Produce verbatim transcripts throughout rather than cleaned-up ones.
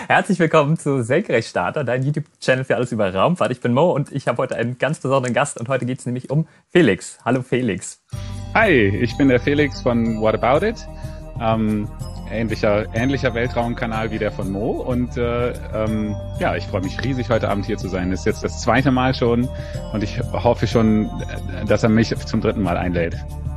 Herzlich willkommen zu Senkrechtstarter, dein YouTube-Channel für alles über Raumfahrt. Ich bin Mo und ich habe heute einen ganz besonderen Gast und heute geht es nämlich um Felix. Hallo Felix. Hi, ich bin der Felix von What About It. Ähm, ähnlicher, ähnlicher Weltraumkanal wie der von Mo und äh, ähm, ja, ich freue mich riesig, heute Abend hier zu sein. Das ist jetzt das zweite Mal schon und ich hoffe schon, dass er mich zum dritten Mal einlädt.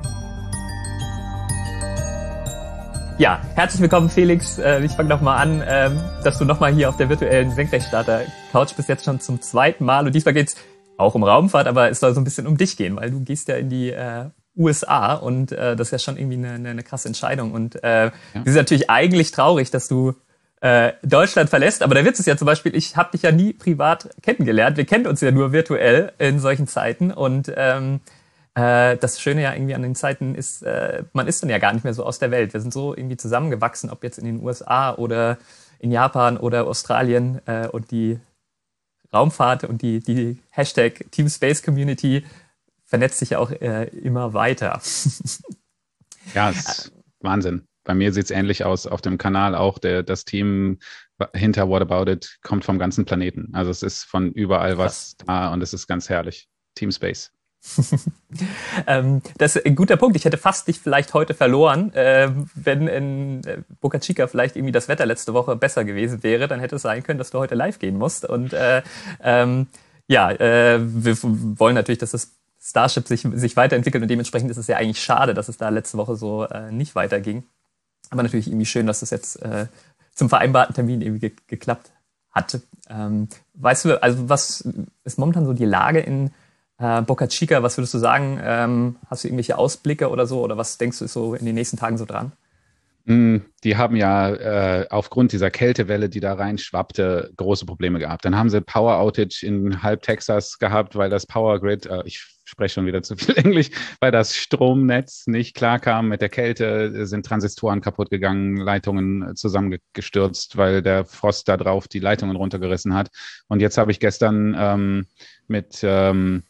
Ja, herzlich willkommen Felix. Ich fange nochmal an, dass du nochmal hier auf der virtuellen Senkrechtstarter-Couch bist, jetzt schon zum zweiten Mal. Und diesmal geht's auch um Raumfahrt, aber es soll so ein bisschen um dich gehen, weil du gehst ja in die äh, U S A und äh, das ist ja schon irgendwie eine, eine, eine krasse Entscheidung. Und äh, ja. Es ist natürlich eigentlich traurig, dass du äh, Deutschland verlässt. Aber der Witz ist ja zum Beispiel, ich habe dich ja nie privat kennengelernt. Wir kennen uns ja nur virtuell in solchen Zeiten und ähm, das Schöne ja irgendwie an den Zeiten ist, man ist dann ja gar nicht mehr so aus der Welt. Wir sind so irgendwie zusammengewachsen, ob jetzt in den U S A oder in Japan oder Australien, und die Raumfahrt und die, die Hashtag Team Space Community vernetzt sich ja auch immer weiter. Ja, ist Wahnsinn. Bei mir sieht es ähnlich aus auf dem Kanal. Auch der, das Team hinter What About It kommt vom ganzen Planeten. Also es ist von überall was Krass. Da und es ist ganz herrlich. Team Space. ähm, das ist ein guter Punkt. Ich hätte fast dich vielleicht heute verloren, äh, wenn in Boca Chica vielleicht irgendwie das Wetter letzte Woche besser gewesen wäre. Dann hätte es sein können, dass du heute live gehen musst. Und äh, ähm, ja, äh, wir wollen natürlich, dass das Starship sich, sich weiterentwickelt und dementsprechend ist es ja eigentlich schade, dass es da letzte Woche so äh, nicht weiterging. Aber natürlich irgendwie schön, dass es jetzt äh, zum vereinbarten Termin irgendwie ge- geklappt hat. Ähm, weißt du, also was ist momentan so die Lage in Uh, Boca Chica, was würdest du sagen? Ähm, hast du irgendwelche Ausblicke oder so? Oder was denkst du ist so in den nächsten Tagen so dran? Die haben ja äh, aufgrund dieser Kältewelle, die da reinschwappte, große Probleme gehabt. Dann haben sie Power Outage in halb Texas gehabt, weil das Power Grid, äh, ich spreche schon wieder zu viel Englisch, weil das Stromnetz nicht klarkam mit der Kälte, sind Transistoren kaputt gegangen, Leitungen zusammengestürzt, weil der Frost da drauf die Leitungen runtergerissen hat. Und jetzt habe ich gestern ähm, mit ähm,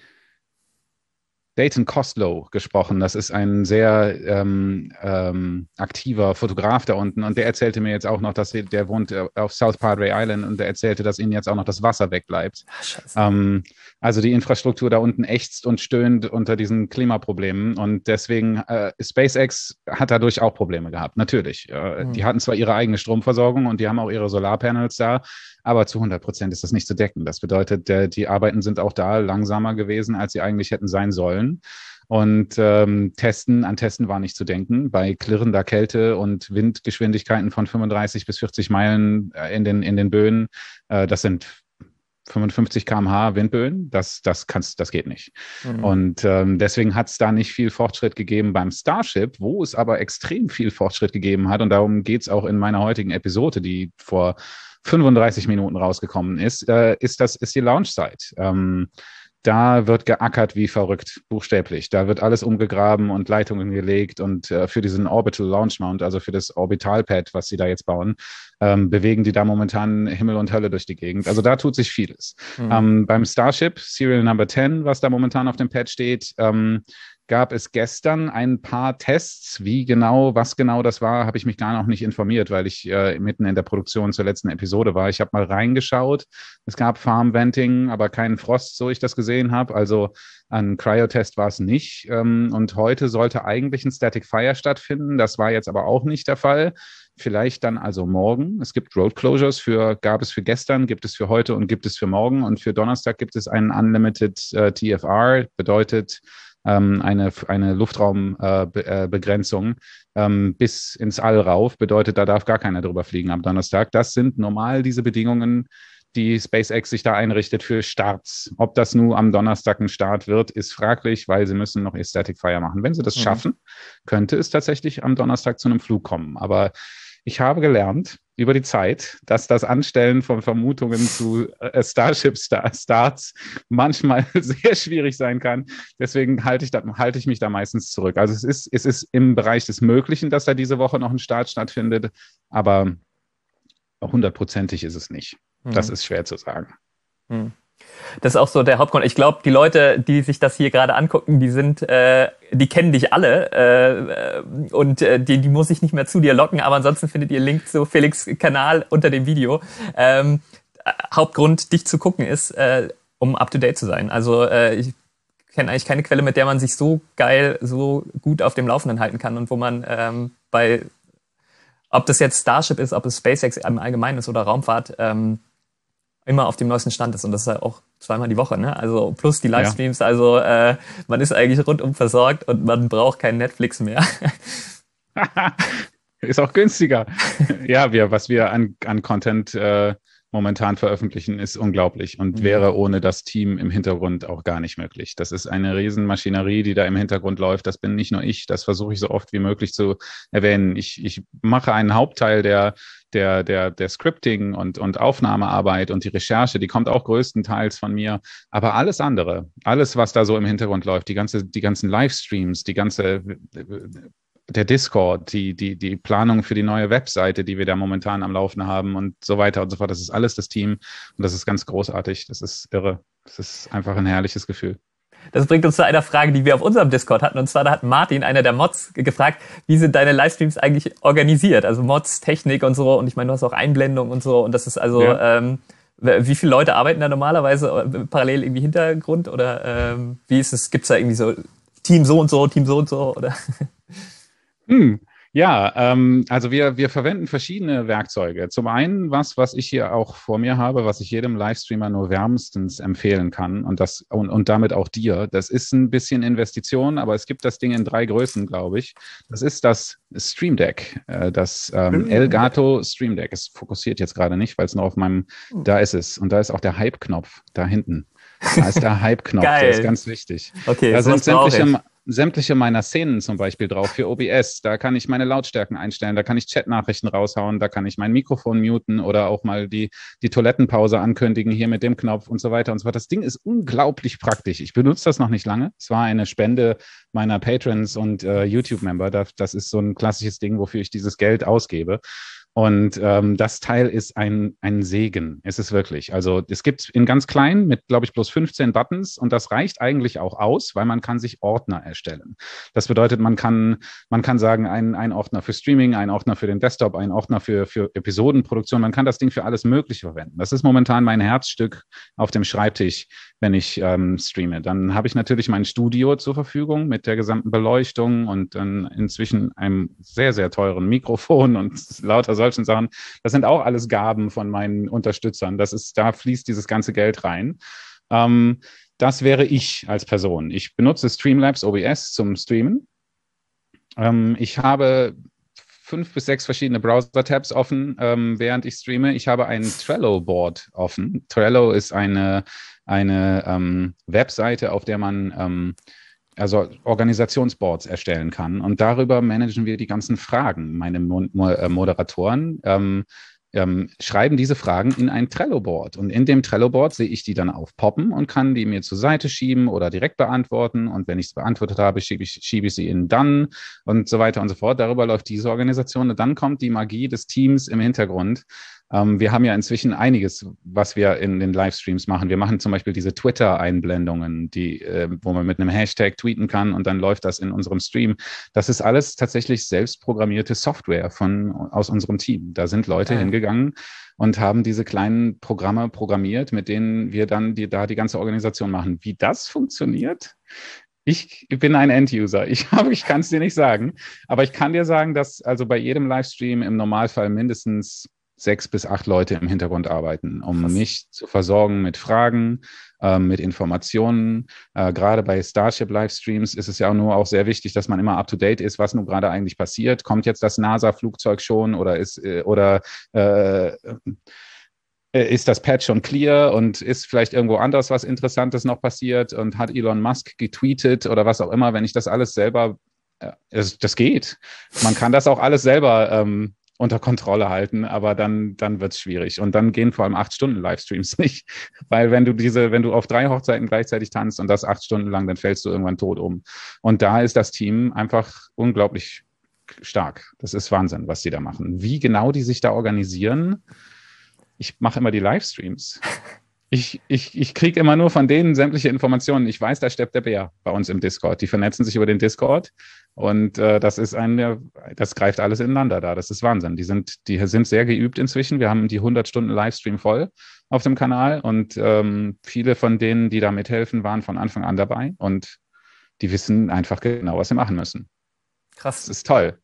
Dayton Kostlow gesprochen. Das ist ein sehr ähm, ähm, aktiver Fotograf da unten und der erzählte mir jetzt auch noch, dass er, der wohnt auf South Padre Island und der erzählte, dass ihnen jetzt auch noch das Wasser wegbleibt. Ach, ähm, also die Infrastruktur da unten ächzt und stöhnt unter diesen Klimaproblemen und deswegen äh, SpaceX hat dadurch auch Probleme gehabt, natürlich. Äh, mhm. Die hatten zwar ihre eigene Stromversorgung und die haben auch ihre Solarpanels da, aber zu hundert Prozent ist das nicht zu decken. Das bedeutet, der, die Arbeiten sind auch da langsamer gewesen, als sie eigentlich hätten sein sollen. Und ähm, Testen, an Testen war nicht zu denken. Bei klirrender Kälte und Windgeschwindigkeiten von fünfunddreißig bis vierzig Meilen in den, in den Böen, äh, das sind fünfundfünfzig Kilometer pro Stunde Windböen, das, das, kannst, das geht nicht. Mhm. Und ähm, deswegen hat es da nicht viel Fortschritt gegeben beim Starship, wo es aber extrem viel Fortschritt gegeben hat. Und darum geht es auch in meiner heutigen Episode, die vor fünfunddreißig Minuten rausgekommen ist, äh, ist das ist die Launchzeit. Ähm, da wird geackert wie verrückt, buchstäblich. Da wird alles umgegraben und Leitungen gelegt und äh, für diesen Orbital Launch Mount, also für das Orbitalpad, was sie da jetzt bauen, ähm, bewegen die da momentan Himmel und Hölle durch die Gegend. Also da tut sich vieles. Mhm. Ähm, beim Starship, Serial Number zehn, was da momentan auf dem Pad steht, ähm, gab es gestern ein paar Tests. Wie genau, was genau das war, habe ich mich gar noch nicht informiert, weil ich äh, mitten in der Produktion zur letzten Episode war. Ich habe mal reingeschaut. Es gab Farm Venting, aber keinen Frost, so ich das gesehen habe. Also ein Cryo-Test war es nicht. Ähm, und heute sollte eigentlich ein Static Fire stattfinden. Das war jetzt aber auch nicht der Fall. Vielleicht dann also morgen. Es gibt Road Closures für, gab es für gestern, gibt es für heute und gibt es für morgen. Und für Donnerstag gibt es einen Unlimited äh, T F R, bedeutet eine, eine Luftraumbegrenzung äh, ähm, bis ins All rauf, bedeutet, da darf gar keiner drüber fliegen am Donnerstag. Das sind normal diese Bedingungen, die SpaceX sich da einrichtet für Starts. Ob das nun am Donnerstag ein Start wird, ist fraglich, weil sie müssen noch ihr Static Fire machen. Wenn sie das mhm. schaffen, könnte es tatsächlich am Donnerstag zu einem Flug kommen. Aber ich habe gelernt über die Zeit, dass das Anstellen von Vermutungen zu äh, Starship-Starts manchmal sehr schwierig sein kann. Deswegen halte ich, da, halte ich mich da meistens zurück. Also es ist, es ist im Bereich des Möglichen, dass da diese Woche noch ein Start stattfindet, aber hundertprozentig ist es nicht. Mhm. Das ist schwer zu sagen. Mhm. Das ist auch so der Hauptgrund. Ich glaube, die Leute, die sich das hier gerade angucken, die sind, äh, die kennen dich alle äh, und äh, die, die muss ich nicht mehr zu dir locken. Aber ansonsten findet ihr Link zu Felix' Kanal unter dem Video. Ähm, Hauptgrund, dich zu gucken, ist, äh, um up to date zu sein. Also äh, ich kenne eigentlich keine Quelle, mit der man sich so geil, so gut auf dem Laufenden halten kann und wo man ähm, bei, ob das jetzt Starship ist, ob es SpaceX im Allgemeinen ist oder Raumfahrt, ähm, immer auf dem neuesten Stand ist. Und das ist ja auch zweimal die Woche, ne? Also plus die Livestreams. Ja. Also äh, man ist eigentlich rundum versorgt und man braucht kein Netflix mehr. Ist auch günstiger. Ja, wir, was wir an, an Content äh, momentan veröffentlichen, ist unglaublich und mhm. wäre ohne das Team im Hintergrund auch gar nicht möglich. Das ist eine Riesenmaschinerie, die da im Hintergrund läuft. Das bin nicht nur ich, das versuche ich so oft wie möglich zu erwähnen. Ich, ich mache einen Hauptteil der, der, der, der Scripting und, und Aufnahmearbeit und die Recherche, die kommt auch größtenteils von mir. Aber alles andere, alles, was da so im Hintergrund läuft, die ganze, die ganzen Livestreams, die ganze der Discord, die, die, die Planung für die neue Webseite, die wir da momentan am Laufen haben und so weiter und so fort. Das ist alles das Team und das ist ganz großartig. Das ist irre. Das ist einfach ein herrliches Gefühl. Das bringt uns zu einer Frage, die wir auf unserem Discord hatten. Und zwar, da hat Martin, einer der Mods, gefragt, wie sind deine Livestreams eigentlich organisiert? Also Mods, Technik und so. Und ich meine, du hast auch Einblendung und so. Und das ist also, ja. ähm, wie viele Leute arbeiten da normalerweise parallel irgendwie Hintergrund? Oder ähm, wie ist es? Gibt's da irgendwie so Team so und so, Team so und so? Oder? Hm. Ja, ähm, also wir, wir verwenden verschiedene Werkzeuge. Zum einen was, was ich hier auch vor mir habe, was ich jedem Livestreamer nur wärmstens empfehlen kann und das und, und damit auch dir. Das ist ein bisschen Investition, aber es gibt das Ding in drei Größen, glaube ich. Das ist das Stream Deck, äh, das ähm, Elgato Stream Deck. Es fokussiert jetzt gerade nicht, weil es noch auf meinem, da ist es. Und da ist auch der Hype-Knopf da hinten. Da ist der Hype-Knopf, der ist ganz wichtig. Okay, da sind sämtliche sämtliche meiner Szenen zum Beispiel drauf für O B S. Da kann ich meine Lautstärken einstellen, da kann ich Chatnachrichten raushauen, da kann ich mein Mikrofon muten oder auch mal die, die Toilettenpause ankündigen hier mit dem Knopf und so weiter und so fort. Das Ding ist unglaublich praktisch. Ich benutze das noch nicht lange. Es war eine Spende meiner Patrons und äh, YouTube-Member. Das, das ist so ein klassisches Ding, wofür ich dieses Geld ausgebe. Und ähm, das Teil ist ein, ein Segen, ist es wirklich. Also es gibt in ganz klein mit, glaube ich, bloß fünfzehn Buttons und das reicht eigentlich auch aus, weil man kann sich Ordner erstellen. Das bedeutet, man kann, man kann sagen, ein, ein Ordner für Streaming, ein Ordner für den Desktop, ein Ordner für, für Episodenproduktion. Man kann das Ding für alles Mögliche verwenden. Das ist momentan mein Herzstück auf dem Schreibtisch, wenn ich ähm, streame. Dann habe ich natürlich mein Studio zur Verfügung mit der gesamten Beleuchtung und dann inzwischen einem sehr, sehr teuren Mikrofon und lauter solchen Sachen. Das sind auch alles Gaben von meinen Unterstützern. Das ist, da fließt dieses ganze Geld rein. Ähm, das wäre ich als Person. Ich benutze Streamlabs O B S zum Streamen. Ähm, ich habe fünf bis sechs verschiedene Browser-Tabs offen, ähm, während ich streame. Ich habe ein Trello-Board offen. Trello ist eine, eine ähm, Webseite, auf der man ähm, also Organisationsboards erstellen kann. Und darüber managen wir die ganzen Fragen. Meine Mo- Mo- Moderatoren ähm, ähm, schreiben diese Fragen in ein Trello-Board. Und in dem Trello-Board sehe ich die dann aufpoppen und kann die mir zur Seite schieben oder direkt beantworten. Und wenn ich es beantwortet habe, schiebe ich, schiebe ich sie in Done und so weiter und so fort. Darüber läuft diese Organisation. Und dann kommt die Magie des Teams im Hintergrund. Ähm, wir haben ja inzwischen einiges, was wir in den Livestreams machen. Wir machen zum Beispiel diese Twitter-Einblendungen, die, äh, wo man mit einem Hashtag tweeten kann und dann läuft das in unserem Stream. Das ist alles tatsächlich selbstprogrammierte Software von, aus unserem Team. Da sind Leute ah. hingegangen und haben diese kleinen Programme programmiert, mit denen wir dann die, da die ganze Organisation machen. Wie das funktioniert? Ich bin ein End-User. Ich, ich kann es dir nicht sagen. Aber ich kann dir sagen, dass also bei jedem Livestream im Normalfall mindestens sechs bis acht Leute im Hintergrund arbeiten, um Was? mich zu versorgen mit Fragen, äh, mit Informationen. Äh, gerade bei Starship-Livestreams ist es ja auch nur auch sehr wichtig, dass man immer up-to-date ist, was nun gerade eigentlich passiert. Kommt jetzt das NASA-Flugzeug schon oder ist äh, oder äh, ist das Patch schon clear und ist vielleicht irgendwo anders was Interessantes noch passiert und hat Elon Musk getweetet oder was auch immer, wenn ich das alles selber, äh, das, das geht. Man kann das auch alles selber ähm, unter Kontrolle halten, aber dann, dann wird es schwierig. Und dann gehen vor allem acht Stunden Livestreams nicht. Weil wenn du diese, wenn du auf drei Hochzeiten gleichzeitig tanzt und das acht Stunden lang, dann fällst du irgendwann tot um. Und da ist das Team einfach unglaublich stark. Das ist Wahnsinn, was die da machen. Wie genau die sich da organisieren? Ich mache immer die Livestreams. Ich, ich, ich kriege immer nur von denen sämtliche Informationen. Ich weiß, da steppt der Bär bei uns im Discord. Die vernetzen sich über den Discord und äh, das ist ein, das greift alles ineinander da. Das ist Wahnsinn. Die sind, die sind sehr geübt inzwischen. Wir haben die hundert Stunden Livestream voll auf dem Kanal und ähm, viele von denen, die da mithelfen, waren von Anfang an dabei und die wissen einfach genau, was sie machen müssen. Krass. Das ist toll.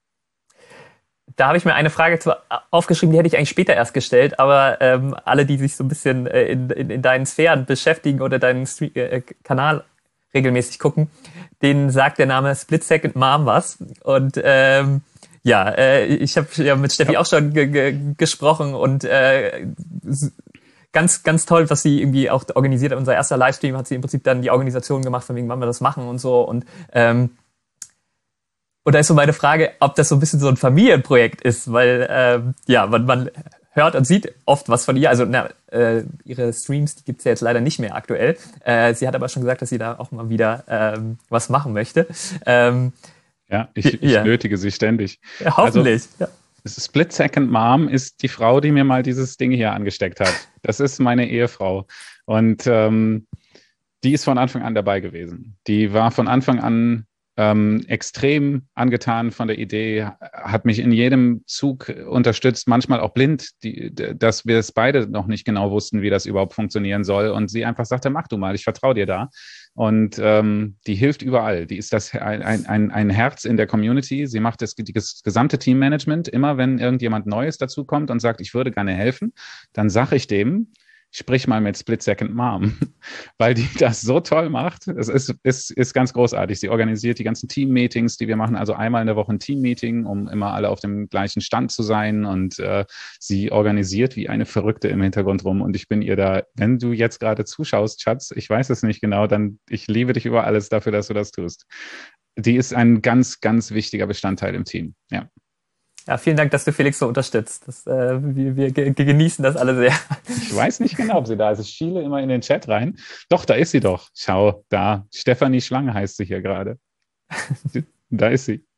Da habe ich mir eine Frage zu aufgeschrieben, die hätte ich eigentlich später erst gestellt, aber ähm, alle, die sich so ein bisschen äh, in, in, in deinen Sphären beschäftigen oder deinen Stream, äh, Kanal regelmäßig gucken, denen sagt der Name Split Second Mom was. Und ähm, ja, äh, ich habe ja mit Steffi ja. auch schon ge- ge- gesprochen und äh, ganz, ganz toll, was sie irgendwie auch organisiert hat. Unser erster Livestream hat sie im Prinzip dann die Organisation gemacht, von wegen, wann wir das machen und so. Und ähm, Und da ist so meine Frage, ob das so ein bisschen so ein Familienprojekt ist, weil ähm, ja, man, man hört und sieht oft was von ihr. Also na, äh, ihre Streams, die gibt's ja jetzt leider nicht mehr aktuell. Äh, sie hat aber schon gesagt, dass sie da auch mal wieder ähm, was machen möchte. Ähm, ja, ich, ich ja. nötige sie ständig. Ja, hoffentlich. Also, ja. Split Second Mom ist die Frau, die mir mal dieses Ding hier angesteckt hat. Das ist meine Ehefrau. Und ähm, die ist von Anfang an dabei gewesen. Die war von Anfang an Ähm, extrem angetan von der Idee, hat mich in jedem Zug unterstützt, manchmal auch blind, die, dass wir es beide noch nicht genau wussten, wie das überhaupt funktionieren soll. Und sie einfach sagte, mach du mal, ich vertraue dir da. Und ähm, die hilft überall. Die ist das ein, ein, ein Herz in der Community. Sie macht das, das gesamte Teammanagement. Immer wenn irgendjemand Neues dazukommt und sagt, ich würde gerne helfen, dann sage ich dem, sprich mal mit Split Second Mom, weil die das so toll macht. Es ist, ist, ist ganz großartig. Sie organisiert die ganzen Team-Meetings, die wir machen, also einmal in der Woche ein Team-Meeting, um immer alle auf dem gleichen Stand zu sein und äh, sie organisiert wie eine Verrückte im Hintergrund rum und ich bin ihr da, wenn du jetzt gerade zuschaust, Schatz, ich weiß es nicht genau, dann ich liebe dich über alles dafür, dass du das tust. Die ist ein ganz, ganz wichtiger Bestandteil im Team, ja. Ja, vielen Dank, dass du Felix so unterstützt. Das, äh, wir, wir genießen das alle sehr. Ich weiß nicht genau, ob sie da ist. Ich schiele immer in den Chat rein. Doch, da ist sie doch. Schau, da. Stefanie Schlange heißt sie hier gerade. Da ist sie.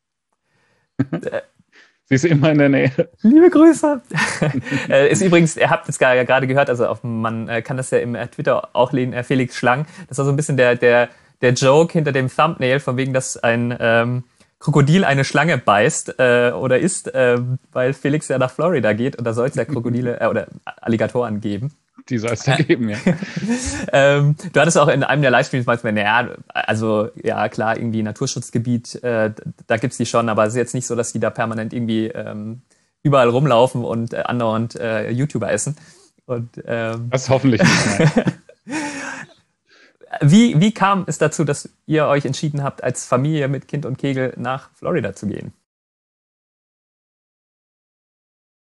Sie ist immer in der Nähe. Liebe Grüße. Ist übrigens, ihr habt es gerade gehört, also auf, man kann das ja im Twitter auch lesen, Felix Schlang. Das war so ein bisschen der, der, der Joke hinter dem Thumbnail, von wegen, dass ein ähm, Krokodil eine Schlange beißt äh, oder isst, äh, weil Felix ja nach Florida geht und da soll es ja Krokodile äh, oder Alligatoren geben. Die soll es da geben, ja. ähm, du hattest auch in einem der Livestreams manchmal, naja, also ja klar, irgendwie Naturschutzgebiet, äh, da gibt's die schon, aber es ist jetzt nicht so, dass die da permanent irgendwie ähm, überall rumlaufen und äh, andauernd äh, YouTuber essen. Und, ähm, das hoffentlich nicht mehr. Wie, wie kam es dazu, dass ihr euch entschieden habt, als Familie mit Kind und Kegel nach Florida zu gehen?